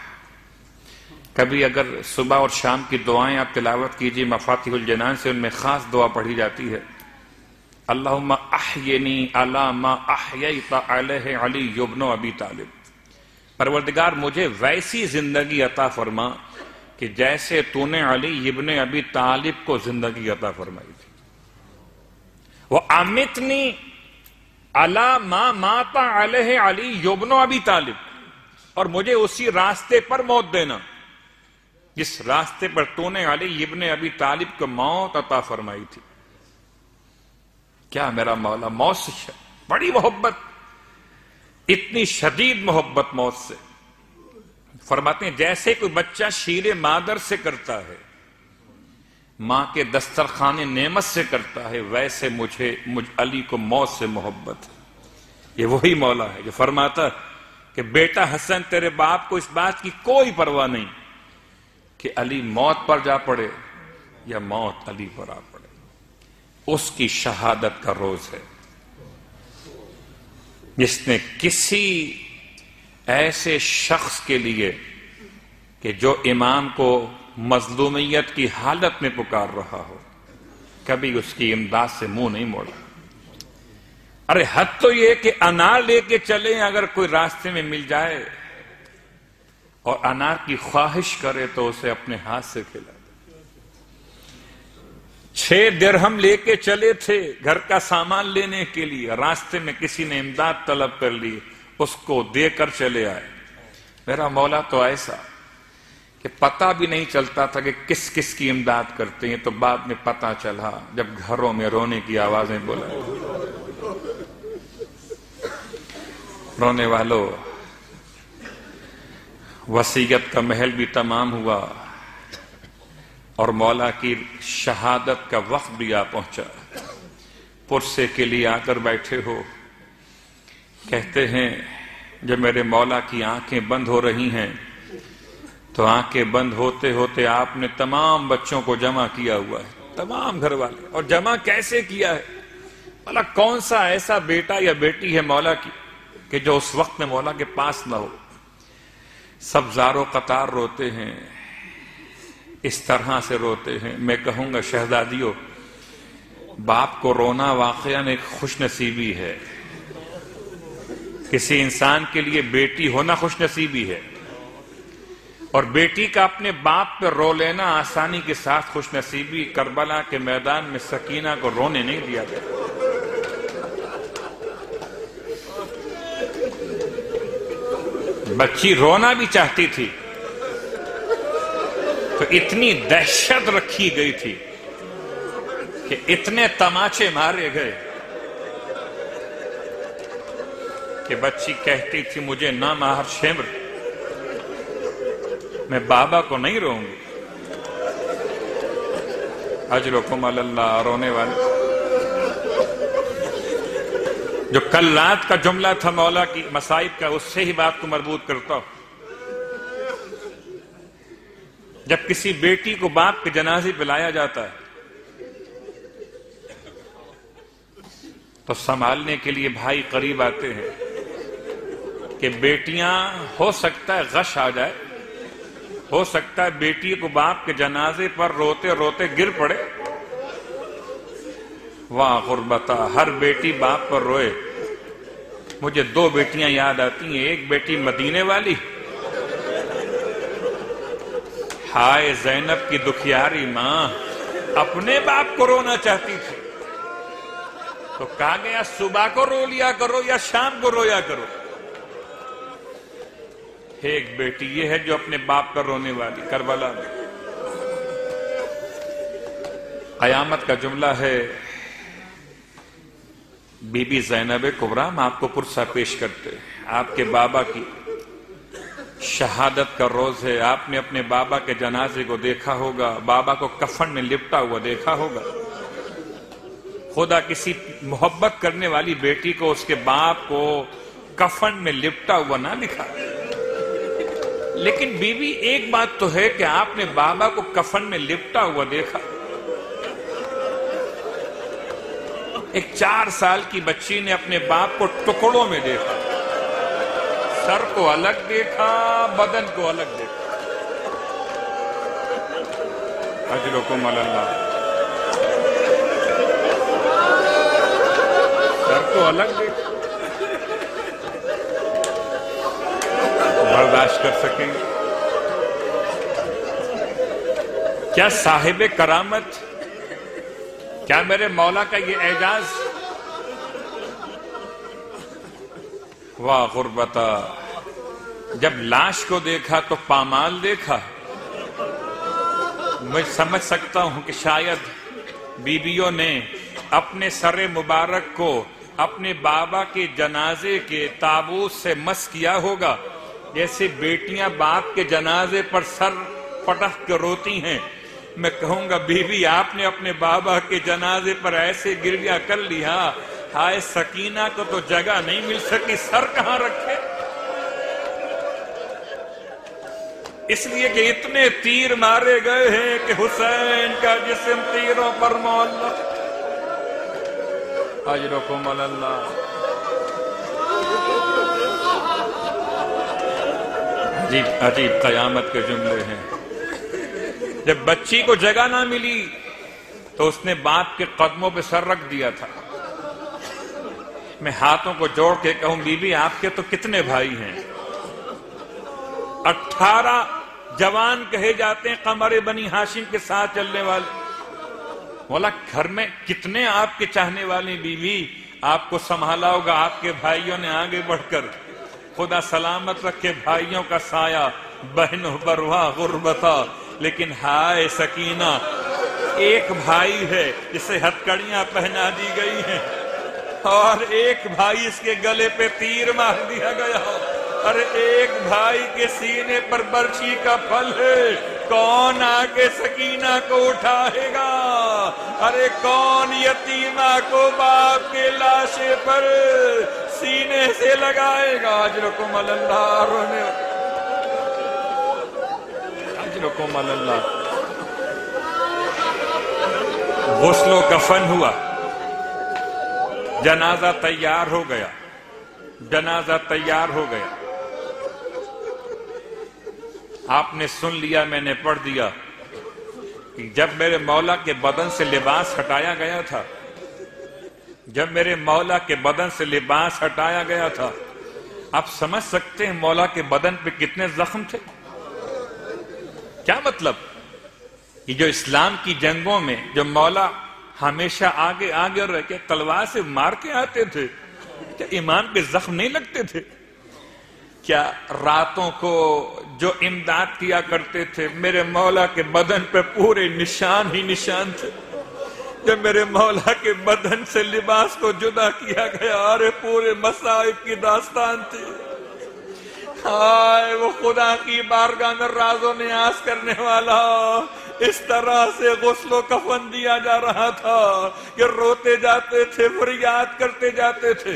کبھی اگر صبح اور شام کی دعائیں آپ تلاوت کیجیے مفاتیح الجنان سے، ان میں خاص دعا پڑھی جاتی ہے اللہم احینی علی ما احییت علیہ علی ابن ابی طالب، پروردگار مجھے ویسی زندگی عطا فرما کہ جیسے تو نے علی ابن ابی طالب کو زندگی عطا فرمائی تھی۔ وَأَمِتْنِي عَلَى مَا مَاتَ عَلَيْهِ عَلِيُّ ابْنُ أَبِي طالب، اور مجھے اسی راستے پر موت دینا جس راستے پر تو نے علی ابن ابی طالب کو موت عطا فرمائی تھی۔ کیا میرا مولا موت سے بڑی محبت، اتنی شدید محبت موت سے، فرماتے ہیں جیسے کوئی بچہ شیر مادر سے کرتا ہے، ماں کے دسترخوان نعمت سے کرتا ہے، ویسے مجھ علی کو موت سے محبت ہے۔ یہ وہی مولا ہے جو فرماتا کہ بیٹا حسن تیرے باپ کو اس بات کی کوئی پرواہ نہیں کہ علی موت پر جا پڑے یا موت علی پر آ پڑے، اس کی شہادت کا روز ہے جس نے کسی ایسے شخص کے لیے کہ جو امام کو مظلومیت کی حالت میں پکار رہا ہو، کبھی اس کی امداد سے منہ نہیں موڑا۔ ارے حد تو یہ کہ انار لے کے چلیں اگر کوئی راستے میں مل جائے اور انار کی خواہش کرے تو اسے اپنے ہاتھ سے کھلا دے۔ 6 درہم لے کے چلے تھے گھر کا سامان لینے کے لیے، راستے میں کسی نے امداد طلب کر لی، اس کو دے کر چلے آئے۔ میرا مولا تو ایسا کہ پتہ بھی نہیں چلتا تھا کہ کس کس کی امداد کرتے ہیں، تو بعد میں پتہ چلا جب گھروں میں رونے کی آوازیں بلائیں۔ رونے والوں، وصیت کا محل بھی تمام ہوا اور مولا کی شہادت کا وقت بھی آ پہنچا۔ پرسے کے لیے آ کر بیٹھے ہو، کہتے ہیں جب میرے مولا کی آنکھیں بند ہو رہی ہیں تو آنکھیں بند ہوتے ہوتے آپ نے تمام بچوں کو جمع کیا ہوا ہے، تمام گھر والے، اور جمع کیسے کیا ہے؟ مولا کون سا ایسا بیٹا یا بیٹی ہے مولا کی کہ جو اس وقت میں مولا کے پاس نہ ہو؟ سب زارو قطار روتے ہیں، اس طرح سے روتے ہیں۔ میں کہوں گا شہزادیوں، باپ کو رونا واقعاً ایک خوش نصیبی ہے، کسی انسان کے لیے بیٹی ہونا خوش نصیبی ہے، اور بیٹی کا اپنے باپ پہ رو لینا آسانی کے ساتھ خوش نصیبی۔ کربلا کے میدان میں سکینہ کو رونے نہیں دیا گیا۔ بچی رونا بھی چاہتی تھی تو اتنی دہشت رکھی گئی تھی کہ اتنے تماچے مارے گئے کہ بچی کہتی تھی مجھے نہ مار شمر، میں بابا کو نہیں روں گی۔ اجرکم علی اللہ۔ رونے والے، جو کل رات کا جملہ تھا مولا کی مصائب کا، اس سے ہی بات کو مربوط کرتا ہوں۔ جب کسی بیٹی کو باپ کے جنازے پہ لایا جاتا ہے تو سنبھالنے کے لیے بھائی قریب آتے ہیں کہ بیٹیاں ہو سکتا ہے غش آ جائے، ہو سکتا ہے بیٹی کو باپ کے جنازے پر روتے روتے گر پڑے۔ واہ غربتا، ہر بیٹی باپ پر روئے۔ مجھے 2 بیٹیاں یاد آتی ہیں، ایک بیٹی مدینے والی، ہائے زینب کی دکھیاری ماں، اپنے باپ کو رونا چاہتی تھی تو کہا گیا صبح کو رو لیا کرو یا شام کو رویا کرو۔ ایک بیٹی یہ ہے جو اپنے باپ پر رونے والی، کربلا میں۔ قیامت کا جملہ ہے، بی بی زینب کبریٰ، ہم آپ کو پرسہ پیش کرتے ہیں۔ آپ کے بابا کی شہادت کا روز ہے، آپ نے اپنے بابا کے جنازے کو دیکھا ہوگا، بابا کو کفن میں لپٹا ہوا دیکھا ہوگا۔ خدا کسی محبت کرنے والی بیٹی کو اس کے باپ کو کفن میں لپٹا ہوا نہ دکھا، لیکن بی بی ایک بات تو ہے کہ آپ نے بابا کو کفن میں لپٹا ہوا دیکھا۔ ایک 4 سال کی بچی نے اپنے باپ کو ٹکڑوں میں دیکھا، سر کو الگ دیکھا، بدن کو الگ دیکھا۔ اجرکم علی اللہ۔ کو الگ دیکھ برداشت کر سکیں گے؟ کیا صاحب کرامت، کیا میرے مولا کا یہ اعجاز؟ واہ غربتا، جب لاش کو دیکھا تو پامال دیکھا۔ میں سمجھ سکتا ہوں کہ شاید بیویوں نے اپنے سر مبارک کو اپنے بابا کے جنازے کے تابوت سے مس کیا ہوگا، جیسے بیٹیاں باپ کے جنازے پر سر پٹک کے روتی ہیں۔ میں کہوں گا بیوی آپ نے اپنے بابا کے جنازے پر ایسے گریہ کر لیا، ہائے سکینہ کو تو جگہ نہیں مل سکی، سر کہاں رکھے؟ اس لیے کہ اتنے تیر مارے گئے ہیں کہ حسین کا جسم تیروں پر معلق۔ اجرکم اللہ۔ عجیب عجیب قیامت کے جملے ہیں۔ جب بچی کو جگہ نہ ملی تو اس نے باپ کے قدموں پہ سر رکھ دیا تھا۔ میں ہاتھوں کو جوڑ کے کہوں بی بی آپ کے تو کتنے بھائی ہیں؟ 18 جوان کہے جاتے ہیں قمر بنی ہاشم کے ساتھ چلنے والے۔ مولا گھر میں کتنے آپ کے چاہنے والے بی بی، آپ کو سنبھالا ہوگا آپ کے بھائیوں نے آگے بڑھ کر۔ خدا سلامت رکھے بھائیوں کا سایہ، بہنوں پر واہ غربتا۔ لیکن ہائے سکینہ، ایک بھائی ہے جسے ہتھکڑیاں پہنا دی گئی ہیں اور ایک بھائی اس کے گلے پہ تیر مار دیا گیا، ارے ایک بھائی کے سینے پر برچھی کا پھل ہے، کون آگے سکینہ کو اٹھائے گا؟ ارے کون یتیمہ کو باپ کے لاشے پر سینے سے لگائے گا؟ اجرکم اللہ، رونے اجرکم اللہ۔ غسل و کفن ہوا، جنازہ تیار ہو گیا، جنازہ تیار ہو گیا۔ آپ نے سن لیا، میں نے پڑھ دیا کہ جب میرے مولا کے بدن سے لباس ہٹایا گیا تھا، جب میرے مولا کے بدن سے لباس ہٹایا گیا تھا، آپ سمجھ سکتے ہیں مولا کے بدن پہ کتنے زخم تھے؟ کیا مطلب؟ یہ جو اسلام کی جنگوں میں جو مولا ہمیشہ آگے آگے رہ کے تلوار سے مار کے آتے تھے، کیا ایمان پہ زخم نہیں لگتے تھے؟ کیا راتوں کو جو امداد کیا کرتے تھے میرے مولا کے بدن پہ پورے نشان ہی نشان تھے؟ جب میرے مولا کے بدن سے لباس کو جدا کیا گیا، ارے پورے مصائب کی داستان تھی۔ ہائے وہ خدا کی بارگاہ میں راز و نیاز کرنے والا، اس طرح سے غسل و کفن دیا جا رہا تھا کہ روتے جاتے تھے، فریاد کرتے جاتے تھے۔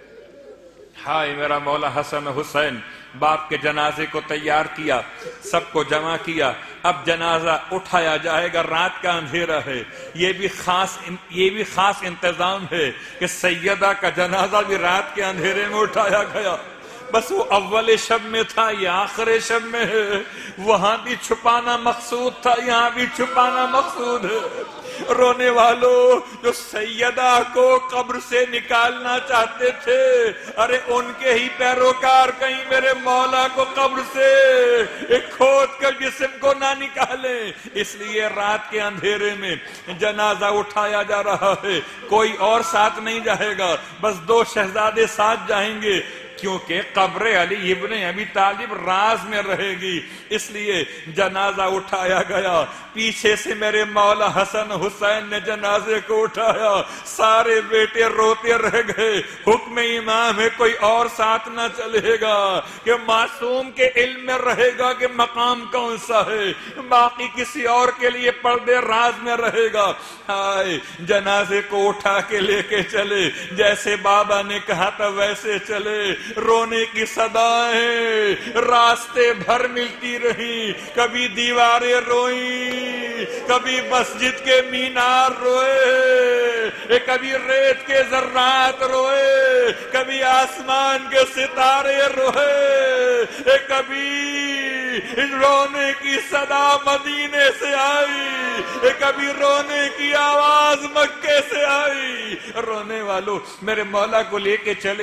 ہائے میرا مولا حسن حسین، باپ کے جنازے کو تیار کیا، سب کو جمع کیا، اب جنازہ اٹھایا جائے گا، رات کا اندھیرا ہے۔ یہ بھی خاص انتظام ہے کہ سیدہ کا جنازہ بھی رات کے اندھیرے میں اٹھایا گیا۔ بس وہ اول شب میں تھا، یہ آخر شب میں ہے، وہاں بھی چھپانا مقصود تھا، یہاں بھی چھپانا مقصود ہے۔ رونے والوں جو سیدہ کو قبر سے نکالنا چاہتے تھے، ارے ان کے ہی پیروکار کہیں میرے مولا کو قبر سے ایک کھود کر جسم کو نہ نکالیں، اس لیے رات کے اندھیرے میں جنازہ اٹھایا جا رہا ہے۔ کوئی اور ساتھ نہیں جائے گا، بس 2 شہزادے ساتھ جائیں گے، کیونکہ قبر علی ابن ابی طالب راز میں رہے گی، اس لیے جنازہ اٹھایا گیا۔ پیچھے سے میرے مولا حسن حسین نے جنازے کو اٹھایا، سارے بیٹے روتے رہ گئے۔ حکم امام ہے کوئی اور ساتھ نہ چلے گا کہ معصوم کے علم میں رہے گا کہ مقام کون سا ہے، باقی کسی اور کے لیے پردے راز میں رہے گا۔ ہائے جنازے کو اٹھا کے لے کے چلے، جیسے بابا نے کہا تھا ویسے چلے۔ رونے کی صدایں راستے بھر ملتی رہی، کبھی دیواریں روئیں، کبھی مسجد کے مینار روئے، کبھی ریت کے ذرات روئے، کبھی آسمان کے ستارے روئے، کبھی رونے کی صدا مدینے سے آئی، کبھی رونے کی آواز مکے سے آئی۔ رونے والوں میرے مولا کو لے کے چلے،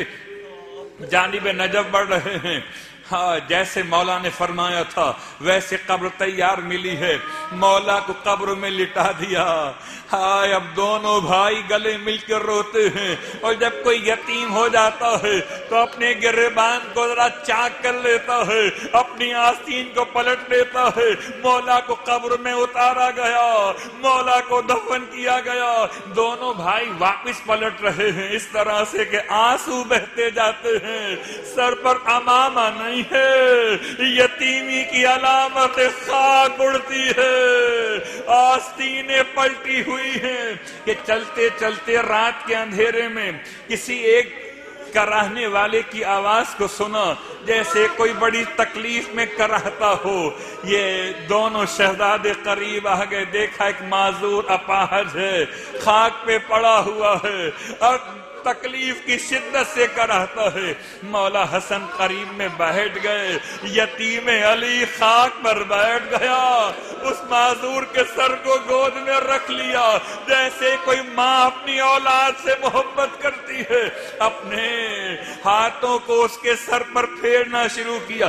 جانب نجف بڑھ رہے ہیں۔ ہاں جیسے مولا نے فرمایا تھا ویسے قبر تیار ملی ہے، مولا کو قبر میں لٹا دیا۔ ہائے اب دونوں بھائی گلے مل کر روتے ہیں، اور جب کوئی یتیم ہو جاتا ہے تو اپنے گریبان کو ذرا چاک کر لیتا ہے، اپنی آستین کو پلٹ لیتا ہے۔ مولا کو قبر میں اتارا گیا، مولا کو دفن کیا گیا، دونوں بھائی واپس پلٹ رہے ہیں اس طرح سے کہ آنسو بہتے جاتے ہیں، سر پر امامہ نہیں ہے، یتیمی کی علامت خاک اڑتی ہے، آستینیں پلٹی ہوئی ہیں کہ چلتے چلتے رات کے اندھیرے میں کسی ایک کراہنے والے کی آواز کو سنا، جیسے کوئی بڑی تکلیف میں کراہتا ہو۔ یہ دونوں شہزادے قریب آ گئے، دیکھا ایک معذور اپاہج ہے، خاک پہ پڑا ہوا ہے اور تکلیف کی شدت سے کراہتا ہے۔ مولا حسن قریب میں بیٹھ گئے، یتیم علی خاک پر بیٹھ گیا، اس معذور کے سر کو گود میں رکھ لیا، جیسے کوئی ماں اپنی اولاد سے محبت کرتی ہے، اپنے ہاتھوں کو اس کے سر پر پھیرنا شروع کیا۔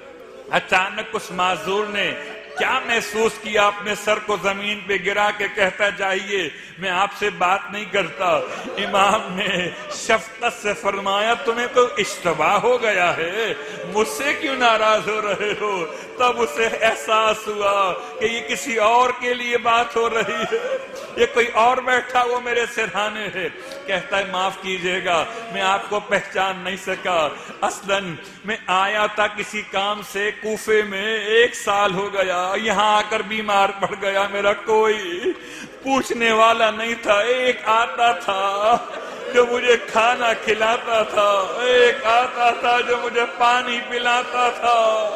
اچانک اس معذور نے کیا محسوس کیا، اپنے سر کو زمین پہ گرا کے کہتا جائیے میں آپ سے بات نہیں کرتا۔ امام نے شفقت سے فرمایا تمہیں تو اشتباہ ہو گیا ہے، مجھ سے کیوں ناراض ہو رہے ہو؟ تب اسے احساس ہوا کہ یہ کسی اور کے لیے بات ہو رہی ہے، یہ کوئی اور بیٹھا وہ میرے سرہانے ہے۔ کہتا ہے معاف کیجئے گا میں آپ کو پہچان نہیں سکا، اصلاً میں آیا تھا کسی کام سے کوفے میں، 1 سال ہو گیا، یہاں آ کر بیمار پڑ گیا، میرا کوئی پوچھنے والا نہیں تھا، ایک آتا تھا جو مجھے کھانا کھلاتا تھا، ایک آتا تھا جو مجھے پانی پلاتا تھا۔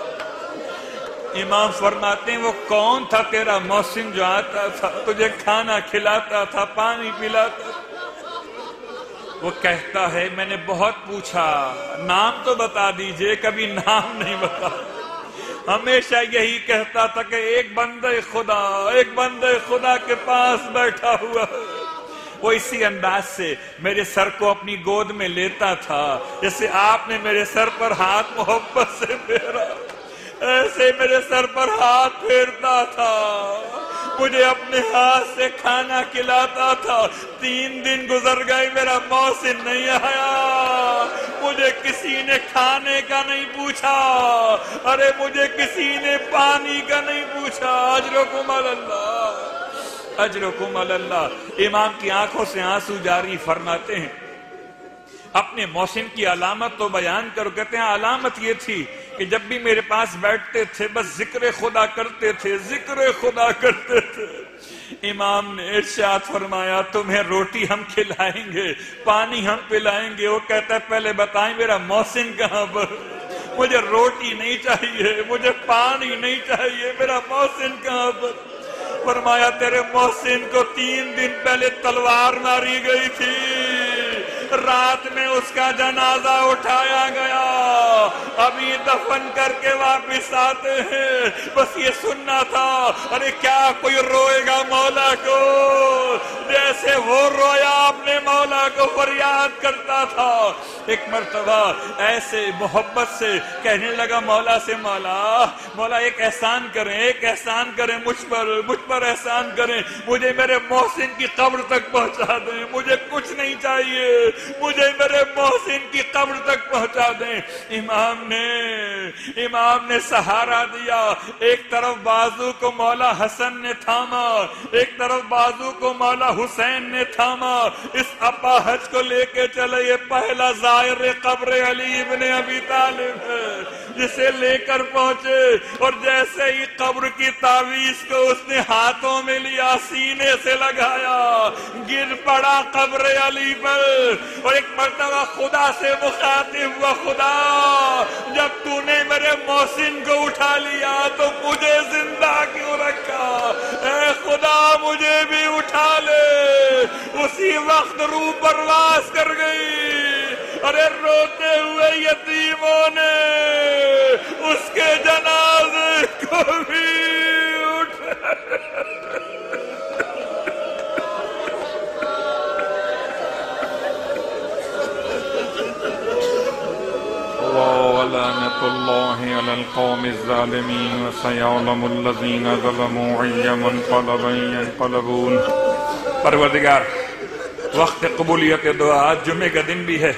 امام فرماتے ہیں وہ کون تھا تیرا محسن جو آتا تھا، تجھے کھانا کھلاتا تھا، پانی پلاتا تھا؟ وہ کہتا ہے میں نے بہت پوچھا، نام تو بتا دیجئے، کبھی نام نہیں بتا، ہمیشہ یہی کہتا تھا کہ ایک بندے خدا کے پاس بیٹھا ہوا ہے۔ وہ اسی انداز سے میرے سر کو اپنی گود میں لیتا تھا جیسے آپ نے میرے سر پر ہاتھ محبت سے پھیرا، ایسے میرے سر پر ہاتھ پھیرتا تھا، مجھے اپنے ہاتھ سے کھانا کھلاتا تھا۔ 3 دن گزر گئے، میرا محسن نہیں آیا، مجھے کسی نے کھانے کا نہیں پوچھا، ارے مجھے کسی نے پانی کا نہیں پوچھا۔ اجرکم اللہ، اجرکم اللہ۔ امام کی آنکھوں سے آنسو جاری، فرماتے ہیں اپنے محسن کی علامت تو بیان کرو۔ کہتے ہیں علامت یہ تھی کہ جب بھی میرے پاس بیٹھتے تھے بس ذکر خدا کرتے تھے، ذکر خدا کرتے تھے۔ امام نے ارشاد فرمایا تمہیں روٹی ہم کھلائیں گے، پانی ہم پلائیں گے۔ وہ کہتا ہے پہلے بتائیں میرا محسن کہاں پر؟ مجھے روٹی نہیں چاہیے، مجھے پانی نہیں چاہیے، میرا محسن کہاں پر؟ فرمایا تیرے محسن کو 3 دن پہلے تلوار ماری گئی تھی، رات میں اس کا جنازہ اٹھایا گیا، ابھی دفن کر کے واپس آتے ہیں، بس یہ سننا تھا۔ ارے کیا کوئی روئے گا مولا کو جیسے وہ رویا اپنے مولا کو فریاد کرتا تھا؟ ایک مرتبہ ایسے محبت سے کہنے لگا مولا سے، مولا ایک احسان کریں، ایک احسان کریں مجھ پر احسان کریں، مجھے میرے محسن کی قبر تک پہنچا دیں، مجھے کچھ نہیں چاہیے، مجھے میرے محسن کی قبر تک پہنچا دیں۔ امام نے سہارا دیا، ایک طرف بازو کو مولا حسن نے تھاما، ایک طرف بازو کو مولا حسین نے تھاما، اس اپاہج کو لے کے چلے، یہ پہلا زائر قبر علی ابن ابی طالب ہے، جسے لے کر پہنچے، اور جیسے ہی قبر کی تعویذ کو اس نے ہاتھوں میں لیا، سینے سے لگایا، گر پڑا قبر علی پر، اور ایک مرتبہ خدا سے مخاطب ہوا، خدا جب تو نے میرے محسن کو اٹھا لیا تو مجھے زندہ کیوں رکھا؟ اے خدا مجھے بھی اٹھا لے۔ اسی وقت روح پرواز کر گئی، ارے روتے ہوئے یتیموں نے اس کے جنازے القوم الظالمين وسيعلم الذين ظلموا أي منقلب ينقلبون۔ پروردگار وقت قبولیت دعا، آج جمعے کا دن بھی ہے،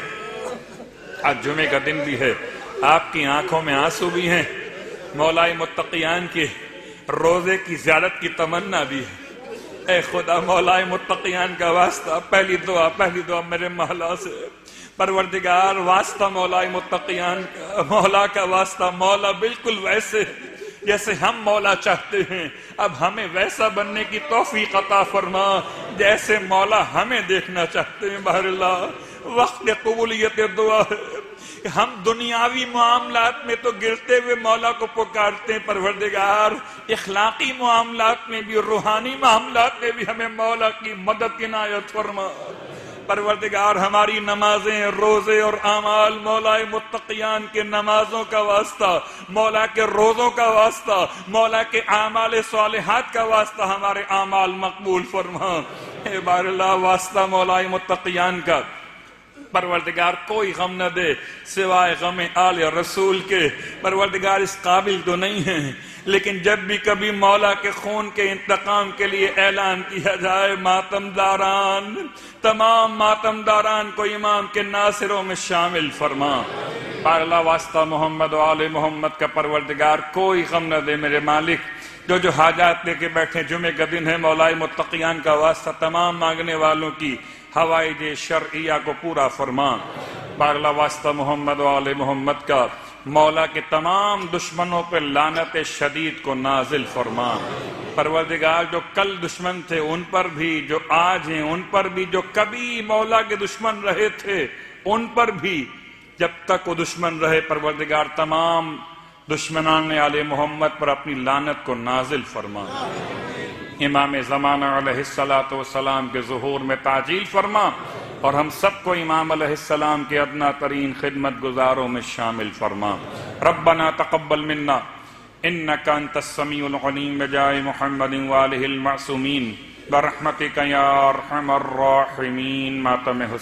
آج جمعے کا دن بھی ہے، آپ کی آنکھوں میں آنسو بھی ہیں، مولائے متقیان کے روزے کی زیارت کی تمنا بھی ہے۔ اے خدا مولائے متقیان کا واسطہ، پہلی دعا میرے مولا سے، پروردگار واسطہ مولائے متقیان کا، مولا کا واسطہ، مولا بالکل ویسے جیسے ہم مولا چاہتے ہیں، اب ہمیں ویسا بننے کی توفیق عطا فرما جیسے مولا ہمیں دیکھنا چاہتے ہیں۔ بہر اللہ وقت قبولیت دعا ہے، ہم دنیاوی معاملات میں تو گرتے ہوئے مولا کو پکارتے ہیں، پروردگار اخلاقی معاملات میں بھی، روحانی معاملات میں بھی ہمیں مولا کی مدد عنایت فرما۔ پروردگار ہماری نمازیں، روزے اور اعمال مولا متقیان کے نمازوں کا واسطہ، مولا کے روزوں کا واسطہ، مولا کے اعمال صالحات کا واسطہ ہمارے اعمال مقبول فرما۔ اے بار اللہ واسطہ مولا متقیان کا، پروردگار کوئی غم نہ دے سوائے غم آل رسول کے۔ پروردگار اس قابل تو نہیں ہیں، لیکن جب بھی کبھی مولا کے خون کے انتقام کے لیے اعلان کیا جائے، ماتم داران، تمام ماتم داران کو امام کے ناصروں میں شامل فرما۔ بار اللہ واسطہ محمد و آل محمد کا، پروردگار کوئی غم نہ دے میرے مالک، جو حاجات لے کے بیٹھے، جمعے کا دن ہے، مولا متقیان کا واسطہ تمام مانگنے والوں کی حوائج شرعیہ کو پورا فرما۔ بار اللہ واسطہ محمد و آل محمد کا، مولا کے تمام دشمنوں پر لعنت شدید کو نازل فرما۔ پروردگار جو کل دشمن تھے ان پر بھی، جو آج ہیں ان پر بھی، جو کبھی مولا کے دشمن رہے تھے ان پر بھی، جب تک وہ دشمن رہے، پروردگار تمام دشمنان آل محمد پر اپنی لعنت کو نازل فرما۔ امام زمانہ علیہ السلام کے ظہور میں تعجیل فرما، اور ہم سب کو امام علیہ السلام کے ادنا ترین خدمت گزاروں میں شامل فرما۔ ربنا تقبل منا انک انت السمیع العلیم بجاہ محمد وآلہ المعصومین برحمتک یا ارحم الراحمین۔ ماتم